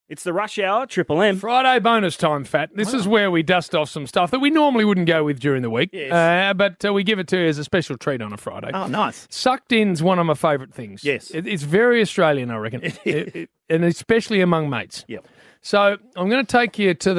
It's the Rush Hour, Triple M. Friday bonus time, Fat. This is where we dust off some stuff that we normally wouldn't go with during the week. Yes. But we give it to you as a special treat on a Friday. Oh, nice. Sucked in's one of my favourite things. Yes. It's very Australian, I reckon. And especially among mates. Yep. So I'm going to take you to the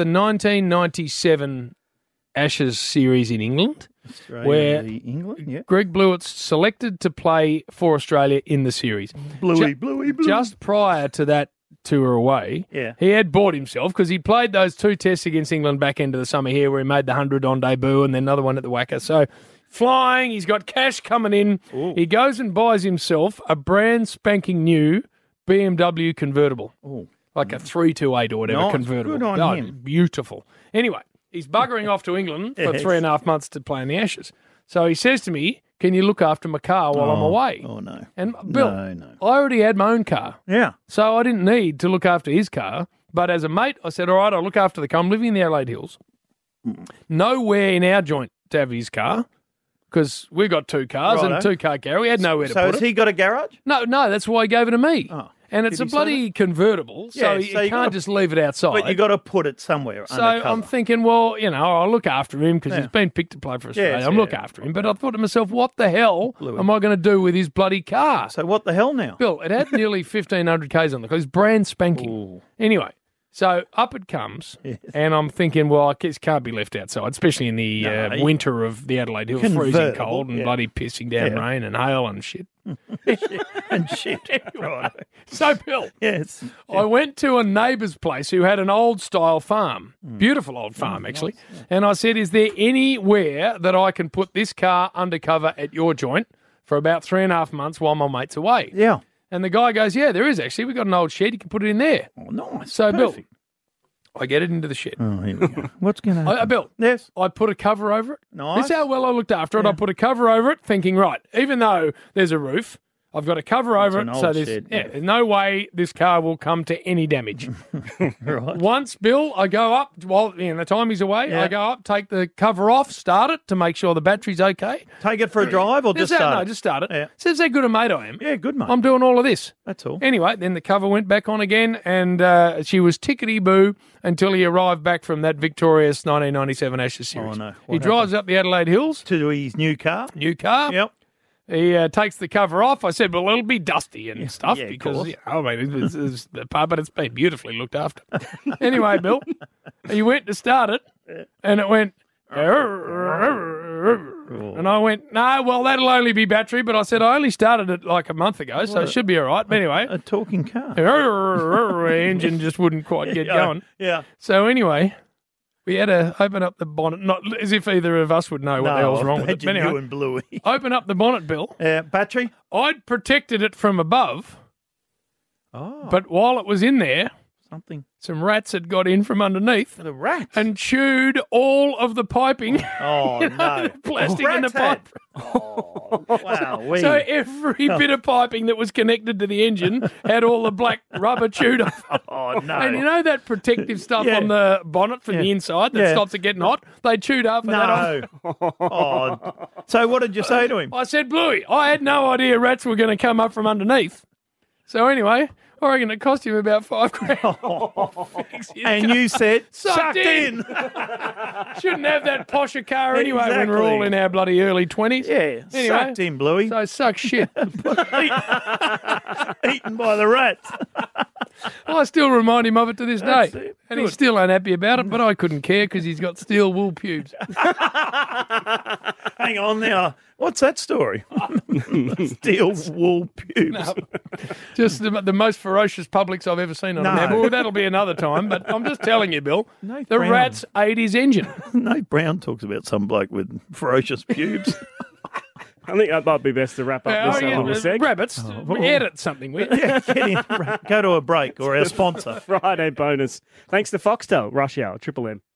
1997 Ashes series in England. Where England, yeah. Greg Blewett's selected to play for Australia in the series. Bluey. Just prior to that tour away, he had bought himself, because he played those 2 tests against England back end of the summer here where he made the 100 on debut and then another one at the Wacker. So flying, he's got cash coming in. Ooh. He goes and buys himself a brand spanking new BMW convertible. Ooh. Like a 328 or whatever Nice. convertible. Good on him. Beautiful. Anyway, he's buggering off to England for 3.5 months to play in the Ashes. So he says to me, can you look after my car while I'm away? Oh, no. And Bill, No. I already had my own car. Yeah. So I didn't need to look after his car. But as a mate, I said, all right, I'll look after the car. I'm living in the Adelaide Hills. Nowhere in our joint to have his car, because we've got 2 cars and a 2-car garage. We had nowhere to So put has it. he got a garage? No, that's why he gave it to me. Oh. And it's Did a he say bloody convertible, so, Yeah, you so you can't gotta- just leave it outside. But you got to put it somewhere So undercover. I'm thinking, well, I'll look after him because Yeah. he's been picked to play for Australia. Yes, I'm yeah. look after him. But I thought to myself, what the hell am I going to do with his bloody car? So what the hell now? Bill, it had nearly 1,500 Ks on the car. It's brand spanking. Ooh. Anyway, so up it comes, and I'm thinking, well, this can't be left outside, especially in the No, winter of the Adelaide Hills, freezing Convertible, cold and yeah. bloody pissing down Yeah. rain and hail and shit. And shit. Right. So, Bill, Yes. I went to a neighbour's place who had an old-style farm, beautiful old farm, actually, and I said, is there anywhere that I can put this car undercover at your joint for about 3.5 months while my mate's away? Yeah. And the guy goes, yeah, there is actually. We've got an old shed. You can put it in there. Oh, nice. So, Bill, Perfect. I get it into the shed. Oh, here we go. What's going to happen? Bill, Yes. I put a cover over it. Nice. This is how well I looked after it. I put a cover over it, thinking, right, even though there's a roof, I've got a cover over an it, old so there's, shed, yeah. there's no way this car will come to any damage. Right. Once, Bill, I go up, while the time he's away, Yeah. I go up, take the cover off, start it to make sure the battery's okay. Take it for a drive or just start No, it? just start it. Yeah. Says how good a mate I am. Yeah, good, mate. I'm doing all of this. That's all. Anyway, then the cover went back on again, and she was tickety-boo until he arrived back from that victorious 1997 Ashes series. Oh, no. He What drives up the Adelaide Hills, To his new car? new car. Yep. He takes the cover off. I said, well, it'll be dusty and stuff yeah, of because, course. I mean, it's the pub, but it's been beautifully looked after. Anyway, Bill, he went to start it, and it went... And I went, no, well, that'll only be battery. But I said, I only started it like a month ago, so it should be all right. But anyway, A talking car. engine just wouldn't quite get going. Yeah. So anyway, we had to open up the bonnet, not as if either of us would know what the hell's wrong with it. But You anyway, and Bluey. open up the bonnet, Bill. Battery? I'd protected it from above, Oh, but while it was in there, something. some rats had got in from underneath The rats. and chewed all of the piping, Oh, no. plastic in the Rats had. pipe. Oh, wow. So every bit of piping that was connected to the engine had all the black rubber chewed off. Oh, no. And you know that protective stuff Yeah. on the bonnet from the inside that Yeah. stops it getting hot? They chewed half of that off. No. Oh. So what did you say to him? I said, Bluey, I had no idea rats were going to come up from underneath. So anyway, I reckon it cost him about $5,000. And you said, Sucked in. Shouldn't have that posher car anyway when we're all in our bloody early 20s. Yeah. Anyway, Sucked in, Bluey. So suck shit. Eaten by the rats. I still remind him of it to this That's day. it. And he's Good. still unhappy about it, but I couldn't care because he's got steel wool pubes. Hang on now. What's that story? Steel wool pubes. Just the most ferocious publics I've ever seen on a No. map. Well, that'll be another time, but I'm just telling you, Bill, No, the Brown. rats ate his engine. Nate Brown talks about some bloke with ferocious pubes. I think that might be best to wrap up this little seg. Rabbits, edit something with. Yeah, get in. Go to a break or our sponsor. Friday bonus. Thanks to Foxtel, Rush Hour, Triple M.